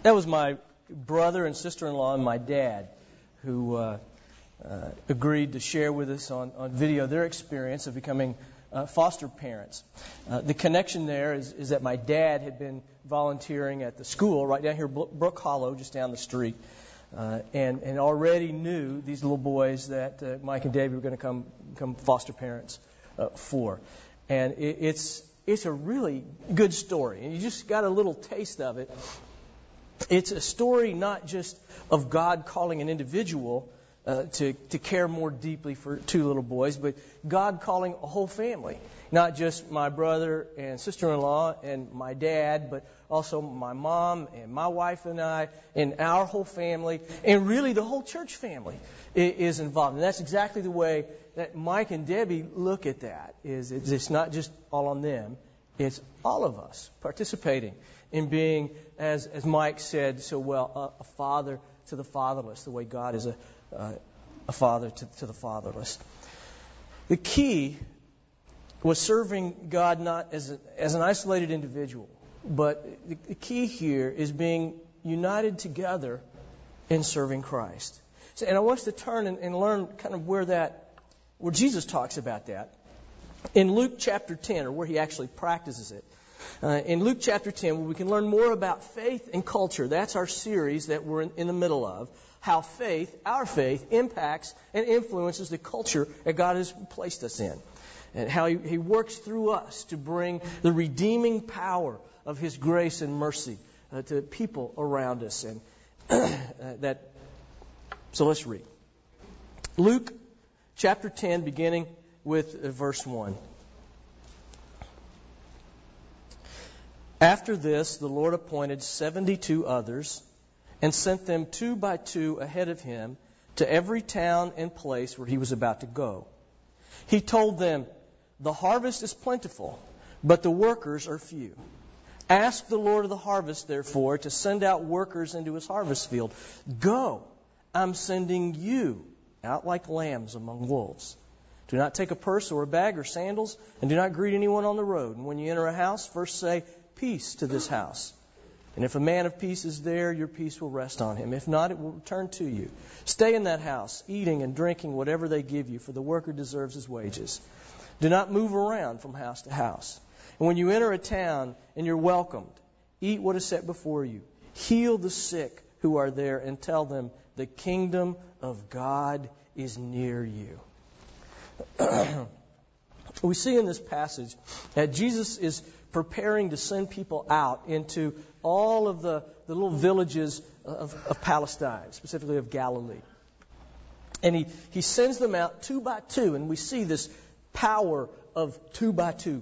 That was my brother and sister-in-law and my dad who agreed to share with us on video their experience of becoming foster parents. The connection there is that my dad had been volunteering at the school right down here, Brook Hollow, just down the street, and already knew these little boys that Mike and David were going to become foster parents for. And it's a really good story, and you just got a little taste of it. It's a story not just of God calling an individual to care more deeply for two little boys, but God calling a whole family. Not just my brother and sister-in-law and my dad, but also my mom and my wife and I and our whole family, and really the whole church family is involved. And that's exactly the way that Mike and Debbie look at that. It's not just all on them. It's all of us participating in being, as Mike said so well, a father to the fatherless, the way God is a father to the fatherless. The key was serving God not as an isolated individual, but the key here is being united together in serving Christ. And I want us to turn and learn kind of where Jesus talks about that. In Luke chapter 10, or where he actually practices it. In Luke chapter 10, where we can learn more about faith and culture. That's our series that we're in the middle of. How our faith, impacts and influences the culture that God has placed us in. And how He works through us to bring the redeeming power of His grace and mercy to people around us. And so let's read. Luke chapter 10, beginning with verse 1. After this, the Lord appointed 72 others and sent them 2 by 2 ahead of Him to every town and place where He was about to go. He told them, "The harvest is plentiful, but the workers are few. Ask the Lord of the harvest, therefore, to send out workers into His harvest field. Go, I'm sending you out like lambs among wolves. Do not take a purse or a bag or sandals, and do not greet anyone on the road. And when you enter a house, first say, 'Peace to this house.' And if a man of peace is there, your peace will rest on him. If not, it will return to you. Stay in that house, eating and drinking whatever they give you, for the worker deserves his wages. Do not move around from house to house. And when you enter a town and you're welcomed, eat what is set before you. Heal the sick who are there and tell them, the kingdom of God is near you." We see in this passage that Jesus is preparing to send people out into all of the little villages of Palestine, specifically of Galilee. And he sends them out 2 by 2, and we see this power of 2 by 2.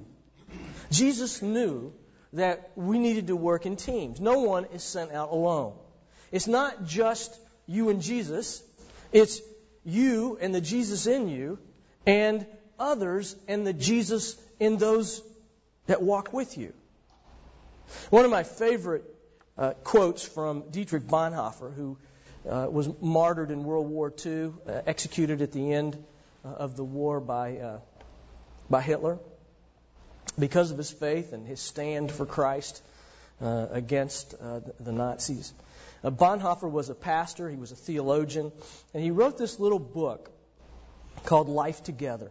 Jesus knew that we needed to work in teams. No one is sent out alone. It's not just you and Jesus. It's you and the Jesus in you, and others and the Jesus in those that walk with you. One of my favorite quotes from Dietrich Bonhoeffer, who was martyred in World War II, executed at the end of the war by Hitler, because of his faith and his stand for Christ against the Nazis. Bonhoeffer was a pastor, he was a theologian, and he wrote this little book called Life Together.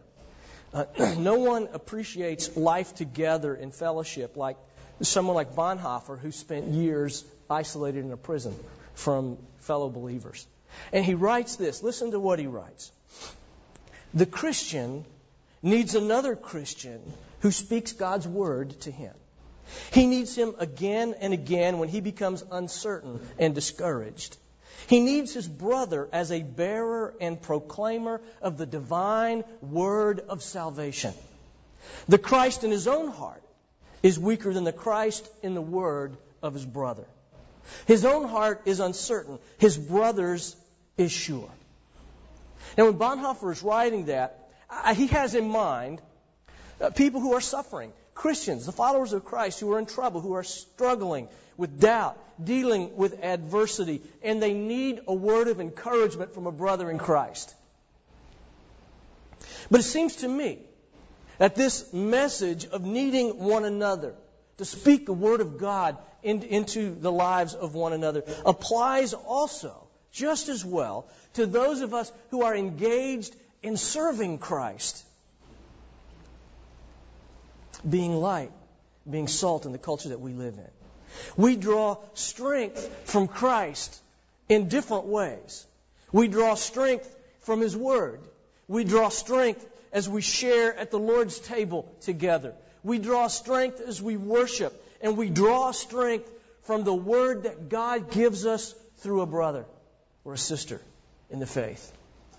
No one appreciates life together in fellowship like someone like Bonhoeffer, who spent years isolated in a prison from fellow believers. And he writes this. Listen to what he writes. The Christian needs another Christian who speaks God's word to him. He needs him again and again when he becomes uncertain and discouraged. He needs his brother as a bearer and proclaimer of the divine word of salvation. The Christ in his own heart is weaker than the Christ in the word of his brother. His own heart is uncertain. His brother's is sure. Now, when Bonhoeffer is writing that, he has in mind people who are suffering. Christians, the followers of Christ who are in trouble, who are struggling with doubt, dealing with adversity, and they need a word of encouragement from a brother in Christ. But it seems to me that this message of needing one another to speak the Word of God into the lives of one another applies also, just as well, to those of us who are engaged in serving Christ. Being light, being salt in the culture that we live in. We draw strength from Christ in different ways. We draw strength from His Word. We draw strength as we share at the Lord's table together. We draw strength as we worship. And we draw strength from the Word that God gives us through a brother or a sister in the faith.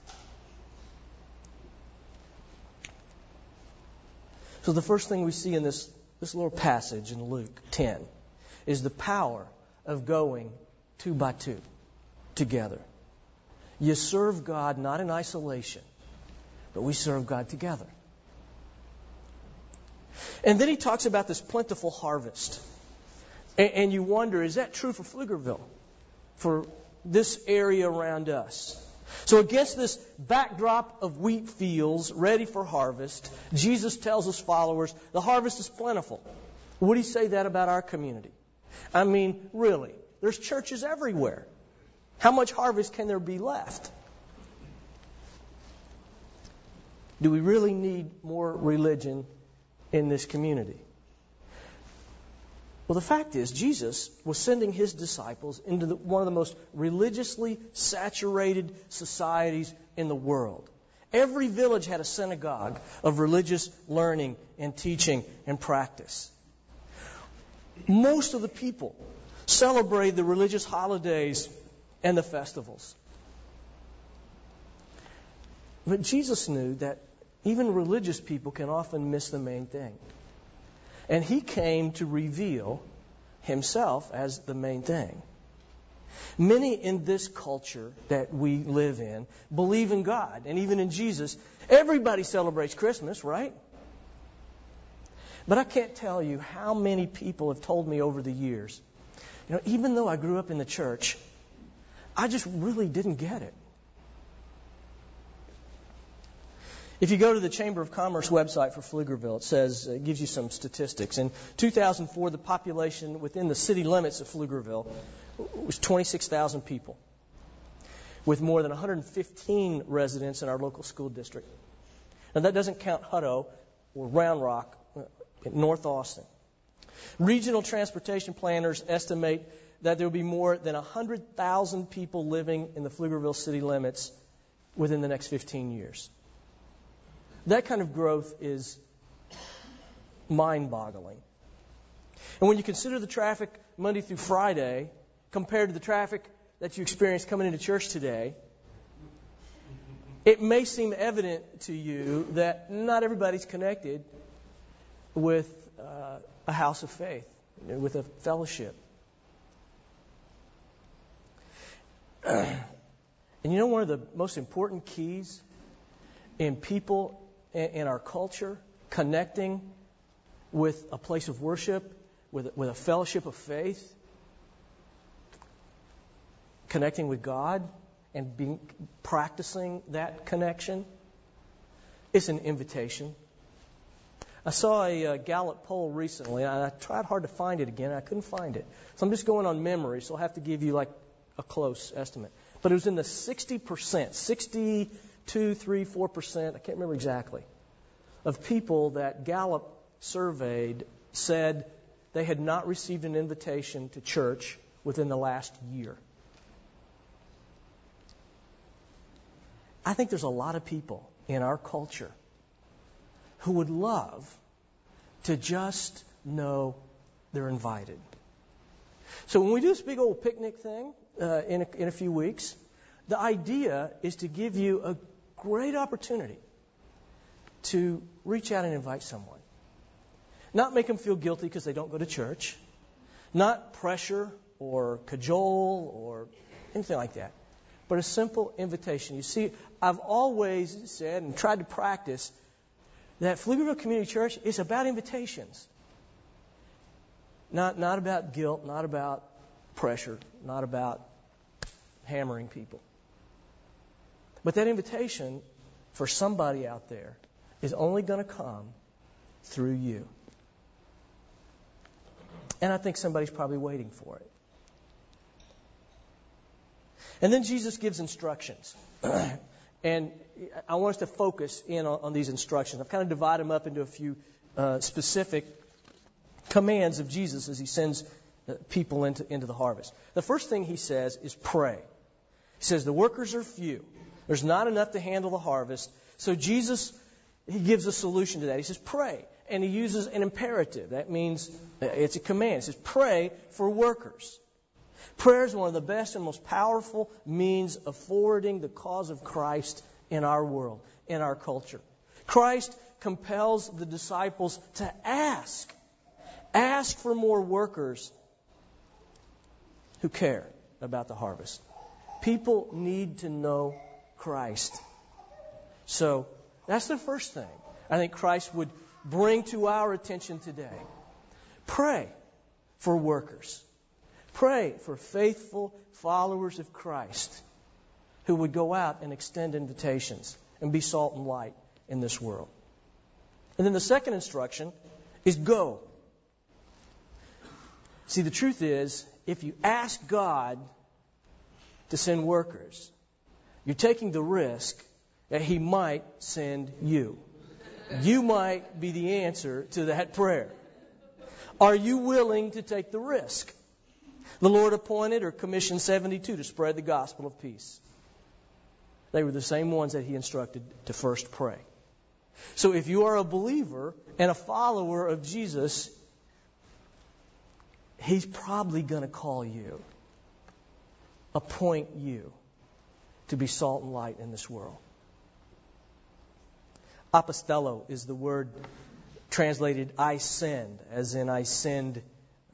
So the first thing we see in this little passage in Luke 10 is the power of going 2 by 2 together. You serve God not in isolation, but we serve God together. And then he talks about this plentiful harvest. And you wonder, is that true for Pflugerville? For this area around us? So against this backdrop of wheat fields ready for harvest, Jesus tells His followers, the harvest is plentiful. Would He say that about our community? I mean, really, there's churches everywhere. How much harvest can there be left? Do we really need more religion in this community? Well, the fact is, Jesus was sending His disciples into one of the most religiously saturated societies in the world. Every village had a synagogue of religious learning and teaching and practice. Most of the people celebrated the religious holidays and the festivals. But Jesus knew that even religious people can often miss the main thing. And He came to reveal Himself as the main thing. Many in this culture that we live in believe in God and even in Jesus. Everybody celebrates Christmas, right? But I can't tell you how many people have told me over the years, even though I grew up in the church, I just really didn't get it. If you go to the Chamber of Commerce website for Pflugerville, it gives you some statistics. In 2004, the population within the city limits of Pflugerville was 26,000 people, with more than 115 residents in our local school district. Now, that doesn't count Hutto or Round Rock in North Austin. Regional transportation planners estimate that there will be more than 100,000 people living in the Pflugerville city limits within the next 15 years. That kind of growth is mind-boggling. And when you consider the traffic Monday through Friday compared to the traffic that you experience coming into church today, it may seem evident to you that not everybody's connected with a house of faith, with a fellowship. And one of the most important keys in people in our culture connecting with a place of worship, with a fellowship of faith, connecting with God and practicing that connection, it's an invitation. I saw a Gallup poll recently, and I tried hard to find it again. I couldn't find it. So I'm just going on memory, so I'll have to give you like a close estimate. But it was in the 60%, 62, 3, 4%, I can't remember exactly, of people that Gallup surveyed said they had not received an invitation to church within the last year. I think there's a lot of people in our culture who would love to just know they're invited. So when we do this big old picnic thing in a few weeks, the idea is to give you a great opportunity to reach out and invite someone. Not make them feel guilty because they don't go to church. Not pressure or cajole or anything like that. But a simple invitation. You see, I've always said and tried to practice that Pflugerville Community Church is about invitations. Not about guilt, not about pressure, not about hammering people. But that invitation for somebody out there is only going to come through you. And I think somebody's probably waiting for it. And then Jesus gives instructions. And I want us to focus in on these instructions. I've kind of divided them up into a few specific commands of Jesus as he sends people into the harvest. The first thing he says is pray. He says the workers are few. There's not enough to handle the harvest. So Jesus, he gives a solution to that. He says pray. And he uses an imperative. That means it's a command. He says pray for workers. Prayer is one of the best and most powerful means of forwarding the cause of Christ in our world, in our culture. Christ compels the disciples to ask. Ask for more workers who care about the harvest. People need to know Christ. So that's the first thing I think Christ would bring to our attention today. Pray for workers. Pray for faithful followers of Christ who would go out and extend invitations and be salt and light in this world. And then the second instruction is go. See, the truth is, if you ask God to send workers, you're taking the risk that He might send you. You might be the answer to that prayer. Are you willing to take the risk? The Lord appointed or commissioned 72 to spread the gospel of peace. They were the same ones that He instructed to first pray. So if you are a believer and a follower of Jesus, He's probably going to call you, appoint you to be salt and light in this world. Apostello is the word translated I send, as in I send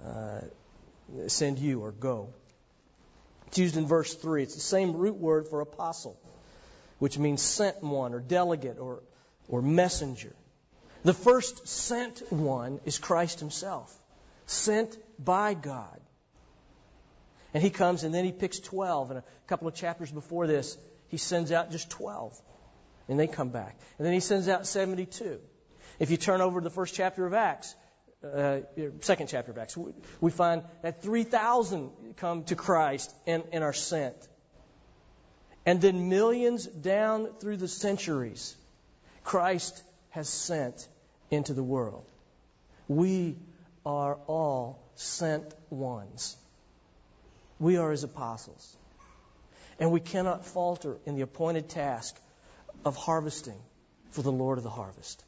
you or go. It's used in verse 3. It's the same root word for apostle, which means sent one or delegate or messenger. The first sent one is Christ Himself, sent by God. And He comes and then He picks 12. And a couple of chapters before this, He sends out just 12. And they come back. And then He sends out 72. If you turn over to the first chapter of Acts, second chapter of Acts, we find that 3,000 come to Christ and are sent. And then millions down through the centuries, Christ has sent into the world. We are all sent ones. We are His apostles. And we cannot falter in the appointed task of harvesting for the Lord of the harvest.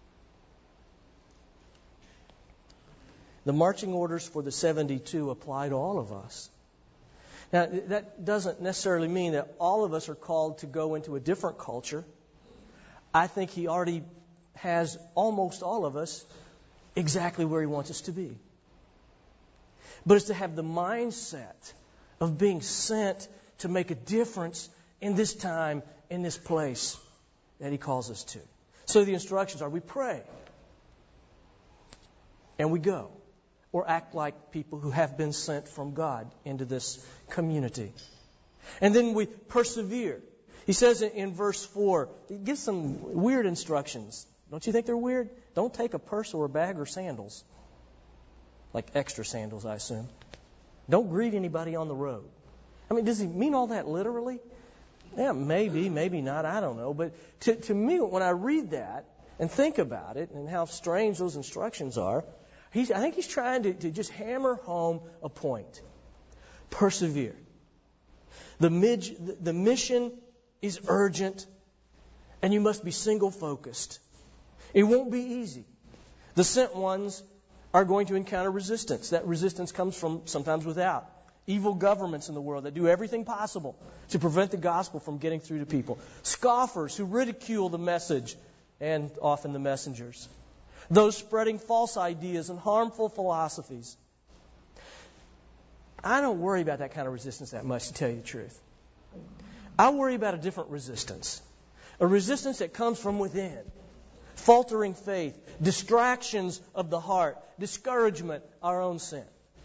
The marching orders for the 72 apply to all of us. Now, that doesn't necessarily mean that all of us are called to go into a different culture. I think He already has almost all of us exactly where He wants us to be. But it's to have the mindset of being sent to make a difference in this time, in this place that He calls us to. So the instructions are we pray and we go. Or act like people who have been sent from God into this community. And then we persevere. He says in verse 4, he gives some weird instructions. Don't you think they're weird? Don't take a purse or a bag or sandals. Like extra sandals, I assume. Don't greet anybody on the road. I mean, does he mean all that literally? Yeah, maybe, maybe not, I don't know. But to me, when I read that and think about it and how strange those instructions are, I think he's trying to just hammer home a point. Persevere. The mission is urgent, and you must be single-focused. It won't be easy. The sent ones are going to encounter resistance. That resistance comes from sometimes without. Evil governments in the world that do everything possible to prevent the gospel from getting through to people. Scoffers who ridicule the message and often the messengers. Those spreading false ideas and harmful philosophies. I don't worry about that kind of resistance that much, to tell you the truth. I worry about a different resistance. A resistance that comes from within. Faltering faith, distractions of the heart, discouragement, our own sin.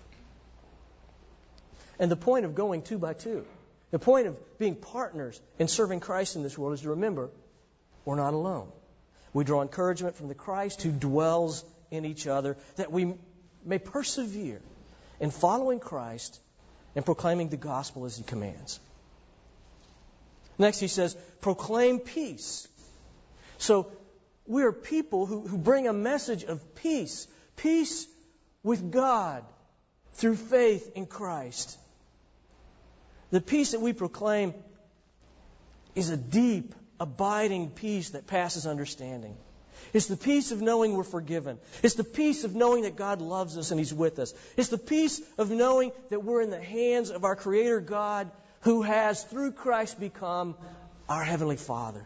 And the point of going 2 by 2, the point of being partners in serving Christ in this world is to remember we're not alone. We draw encouragement from the Christ who dwells in each other, that we may persevere in following Christ and proclaiming the gospel as He commands. Next, he says, proclaim peace. So we are people who bring a message of peace. Peace with God through faith in Christ. The peace that we proclaim is a deep, abiding peace that passes understanding. It's the peace of knowing we're forgiven. It's the peace of knowing that God loves us and He's with us. It's the peace of knowing that we're in the hands of our Creator God, who has, through Christ, become our Heavenly Father.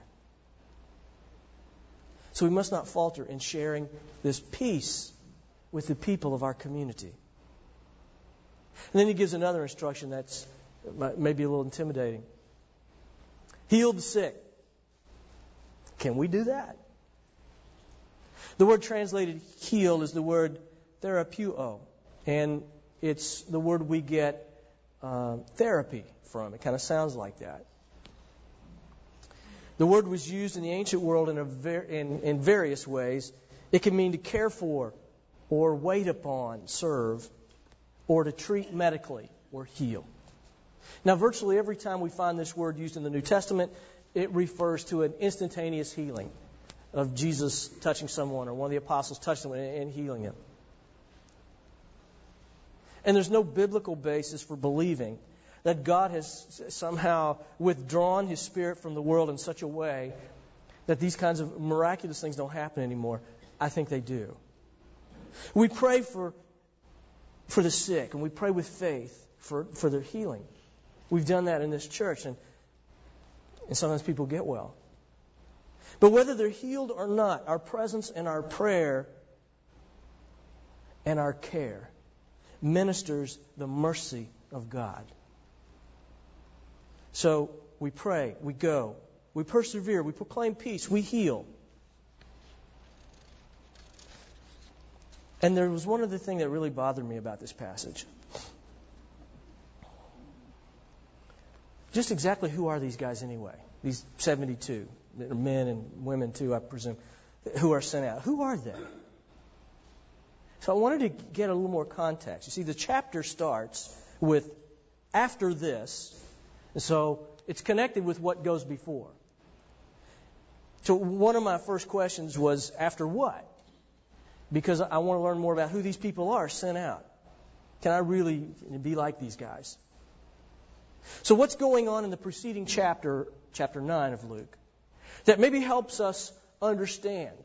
So we must not falter in sharing this peace with the people of our community. And then he gives another instruction that's maybe a little intimidating. Heal the sick. Can we do that? The word translated heal is the word therapeuo. And it's the word we get therapy from. It kind of sounds like that. The word was used in the ancient world in various ways. It can mean to care for, or wait upon, serve, or to treat medically, or heal. Now, virtually every time we find this word used in the New Testament, it refers to an instantaneous healing of Jesus touching someone, or one of the apostles touching someone and healing him. And there's no biblical basis for believing that God has somehow withdrawn His Spirit from the world in such a way that these kinds of miraculous things don't happen anymore. I think they do. We pray for the sick, and we pray with faith for their healing. We've done that in this church, and sometimes people get well. But whether they're healed or not, our presence and our prayer and our care ministers the mercy of God. So we pray, we go, we persevere, we proclaim peace, we heal. And there was one other thing that really bothered me about this passage. Just exactly who are these guys anyway? These 72, men and women too, I presume, who are sent out. Who are they? So I wanted to get a little more context. You see, the chapter starts with after this, and so it's connected with what goes before. So one of my first questions was, after what? Because I want to learn more about who these people are sent out. Can I really be like these guys? So what's going on in the preceding chapter 9 of Luke, that maybe helps us understand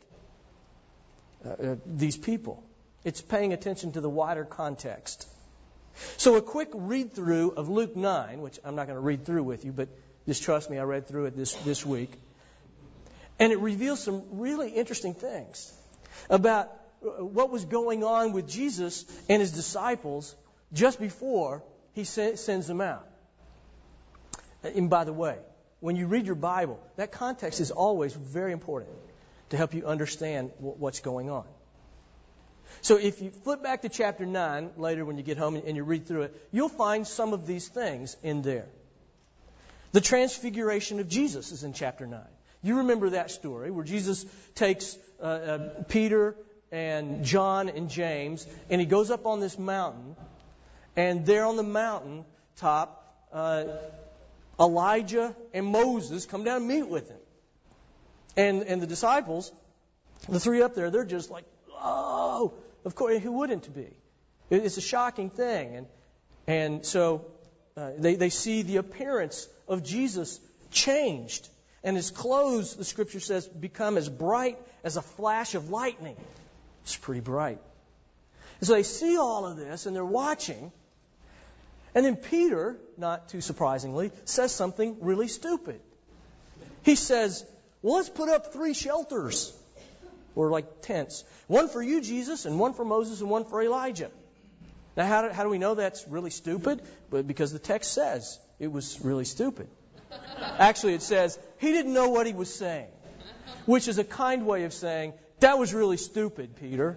these people? It's paying attention to the wider context. So a quick read-through of Luke 9, which I'm not going to read through with you, but just trust me, I read through it this week. And it reveals some really interesting things about what was going on with Jesus and His disciples just before He sends them out. And by the way, when you read your Bible, that context is always very important to help you understand what's going on. So if you flip back to chapter 9 later when you get home and you read through it, you'll find some of these things in there. The transfiguration of Jesus is in chapter 9. You remember that story where Jesus takes Peter and John and James, and He goes up on this mountain, and there on the mountain top, Elijah and Moses come down and meet with Him. And the disciples, the three up there, they're just like, oh, of course, who wouldn't be? It's a shocking thing. And so they see the appearance of Jesus changed. And His clothes, the Scripture says, become as bright as a flash of lightning. It's pretty bright. And so they see all of this, and they're watching. And then Peter, not too surprisingly, says something really stupid. He says, well, let's put up 3 shelters, or like tents. One for you, Jesus, and one for Moses, and one for Elijah. Now, how do we know that's really stupid? But because the text says it was really stupid. Actually, it says he didn't know what he was saying, which is a kind way of saying, that was really stupid, Peter.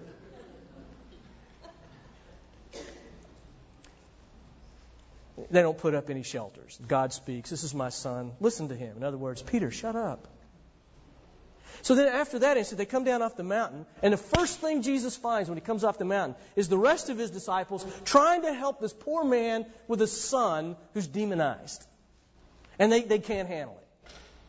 They don't put up any shelters. God speaks. This is my son. Listen to him. In other words, Peter, shut up. So then after that instant, they come down off the mountain, and the first thing Jesus finds when he comes off the mountain is the rest of his disciples trying to help this poor man with a son who's demonized. And they can't handle it.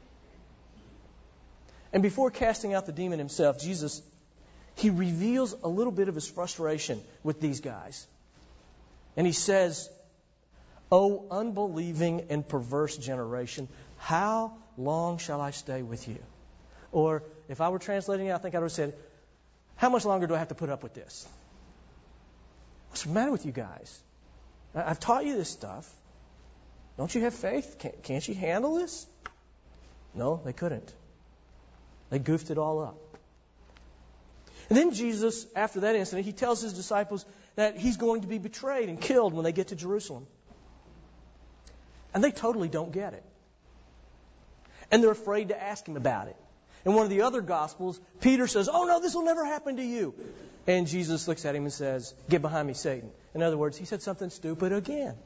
And before casting out the demon himself, Jesus, he reveals a little bit of his frustration with these guys. And he says, "O unbelieving and perverse generation, how long shall I stay with you?" Or, if I were translating it, I think I would have said, "How much longer do I have to put up with this? What's the matter with you guys? I've taught you this stuff. Don't you have faith? Can't you handle this?" No, they couldn't. They goofed it all up. And then Jesus, after that incident, he tells his disciples that he's going to be betrayed and killed when they get to Jerusalem. And they totally don't get it. And they're afraid to ask him about it. In one of the other Gospels, Peter says, "Oh no, this will never happen to you." And Jesus looks at him and says, "Get behind me, Satan." In other words, he said something stupid again.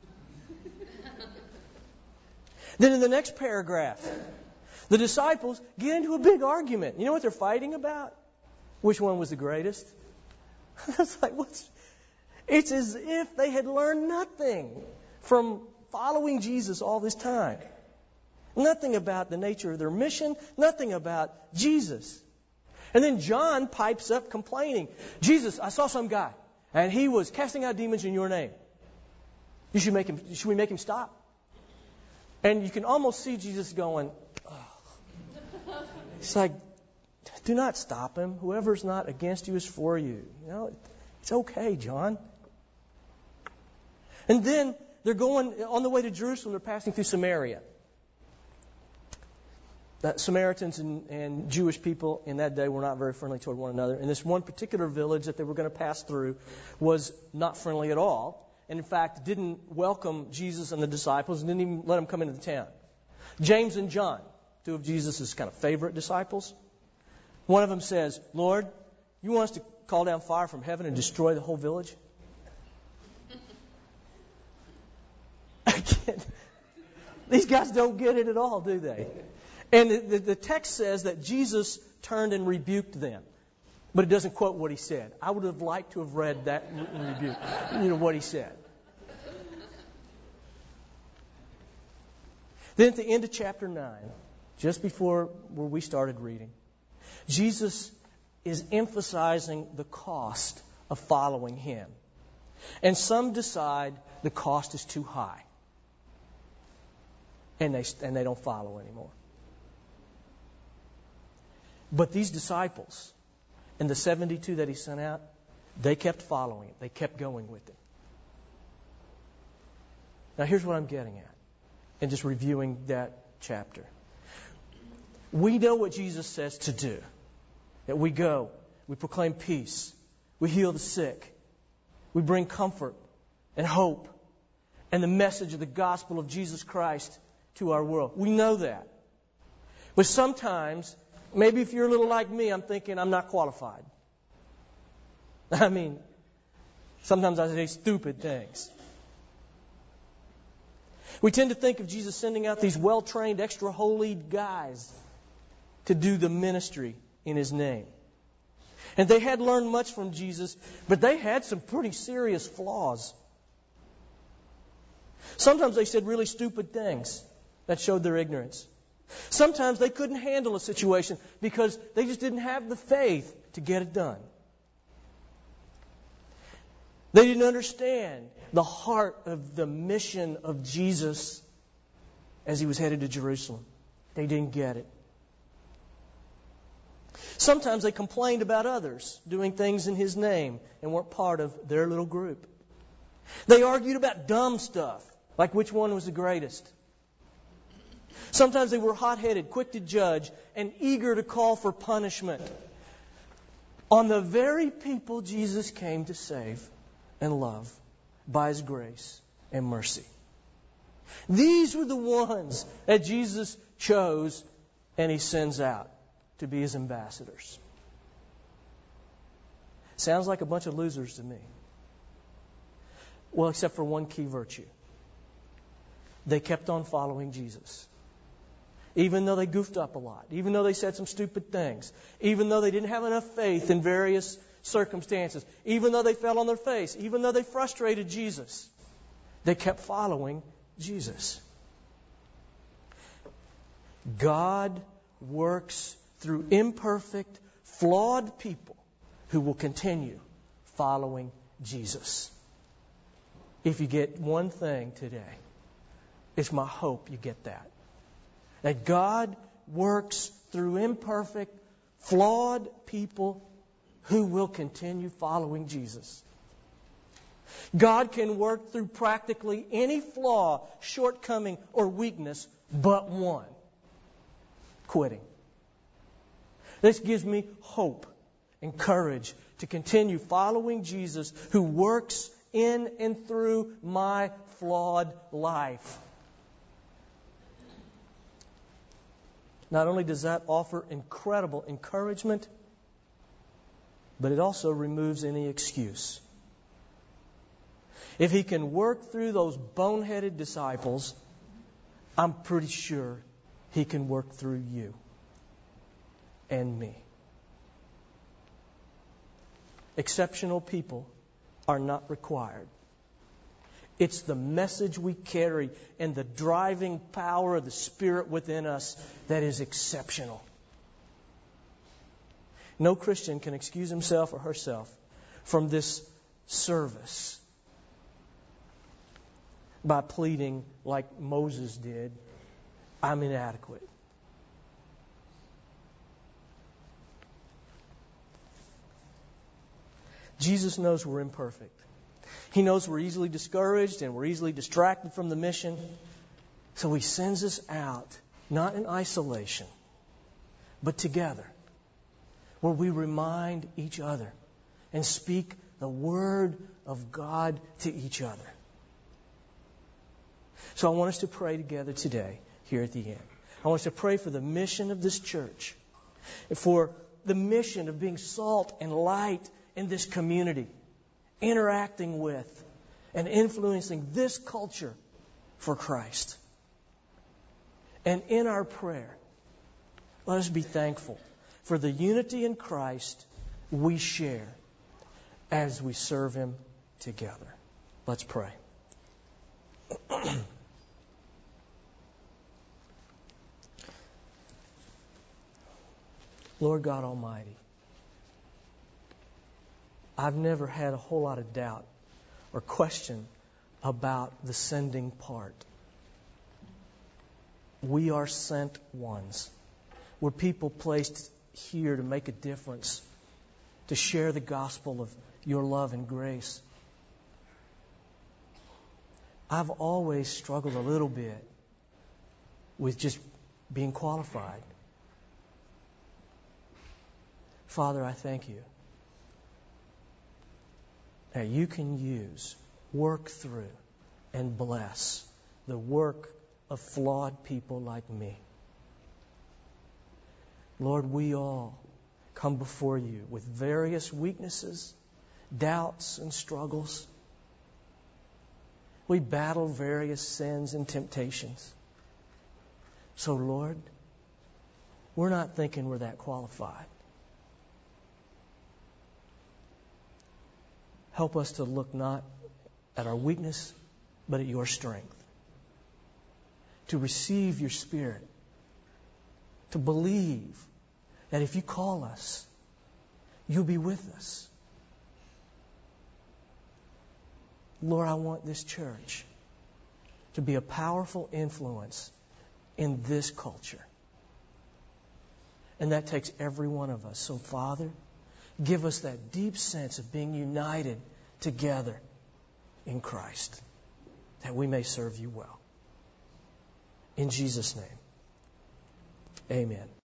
Then in the next paragraph, the disciples get into a big argument. You know what they're fighting about? Which one was the greatest? It's like, it's as if they had learned nothing from following Jesus all this time. Nothing about the nature of their mission, nothing about Jesus. And then John pipes up complaining, "Jesus, I saw some guy, and he was casting out demons in your name. Should we make him stop?" And you can almost see Jesus going, "Oh." It's like, do not stop him. Whoever's not against you is for you. It's okay, John. And then they're going, on the way to Jerusalem, they're passing through Samaria. Samaritans and Jewish people in that day were not very friendly toward one another. And this one particular village that they were going to pass through was not friendly at all. And in fact, didn't welcome Jesus and the disciples and didn't even let them come into the town. James and John, two of Jesus' kind of favorite disciples. One of them says, "Lord, you want us to call down fire from heaven and destroy the whole village?" These guys don't get it at all, do they? And the text says that Jesus turned and rebuked them. But it doesn't quote what he said. I would have liked to have read that rebuke, what he said. Then at the end of chapter 9, just before where we started reading, Jesus is emphasizing the cost of following him. And some decide the cost is too high. And they don't follow anymore. But these disciples, and the 72 that he sent out, they kept following it. They kept going with it. Now here's what I'm getting at, and just reviewing that chapter. We know what Jesus says to do. That we go, we proclaim peace, we heal the sick, we bring comfort and hope and the message of the gospel of Jesus Christ to our world. We know that. But sometimes, maybe if you're a little like me, I'm thinking I'm not qualified. I mean, sometimes I say stupid things. We tend to think of Jesus sending out these well-trained, extra-holy guys to do the ministry in his name. And they had learned much from Jesus, but they had some pretty serious flaws. Sometimes they said really stupid things that showed their ignorance. Sometimes they couldn't handle a situation because they just didn't have the faith to get it done. They didn't understand the heart of the mission of Jesus as he was headed to Jerusalem. They didn't get it. Sometimes they complained about others doing things in his name and weren't part of their little group. They argued about dumb stuff, like which one was the greatest. Sometimes they were hot-headed, quick to judge, and eager to call for punishment on the very people Jesus came to save and love by his grace and mercy. These were the ones that Jesus chose and he sends out to be his ambassadors. Sounds like a bunch of losers to me. Well, except for one key virtue. They kept on following Jesus. even though they goofed up a lot, even though they said some stupid things, even though they didn't have enough faith in various circumstances, even though they fell on their face, even though they frustrated Jesus, they kept following Jesus. God works through imperfect, flawed people who will continue following Jesus. If you get one thing today, it's my hope you get that. That God works through imperfect, flawed people who will continue following Jesus. God can work through practically any flaw, shortcoming, or weakness but one: quitting. This gives me hope and courage to continue following Jesus, who works in and through my flawed life. Not only does that offer incredible encouragement, but it also removes any excuse. If He can work through those boneheaded disciples, I'm pretty sure He can work through you and me. Exceptional people are not required. It's the message we carry and the driving power of the Spirit within us that is exceptional. No Christian can excuse himself or herself from this service by pleading like Moses did, I'm inadequate. Jesus knows we're imperfect. He knows we're easily discouraged and we're easily distracted from the mission. So He sends us out, not in isolation, but together, where we remind each other and speak the Word of God to each other. So I want us to pray together today, here at the end. I want us to pray for the mission of this church, for the mission of being salt and light in this community, interacting with and influencing this culture for Christ. And in our prayer, let us be thankful for the unity in Christ we share as we serve Him together. Let's pray. Lord God Almighty, I've never had a whole lot of doubt or question about the sending part. We are sent ones. We're people placed here to make a difference, to share the gospel of Your love and grace. I've always struggled a little bit with just being qualified. Father, I thank You that You can use, work through, and bless the work of flawed people like me. Lord, we all come before You with various weaknesses, doubts, and struggles. We battle various sins and temptations. So, Lord, we're not thinking we're that qualified. Help us to look not at our weakness, but at Your strength. To receive Your Spirit. To believe that if You call us, You'll be with us. Lord, I want this church to be a powerful influence in this culture. And that takes every one of us. So, Father, give us that deep sense of being united together in Christ, that we may serve You well. In Jesus' name, amen.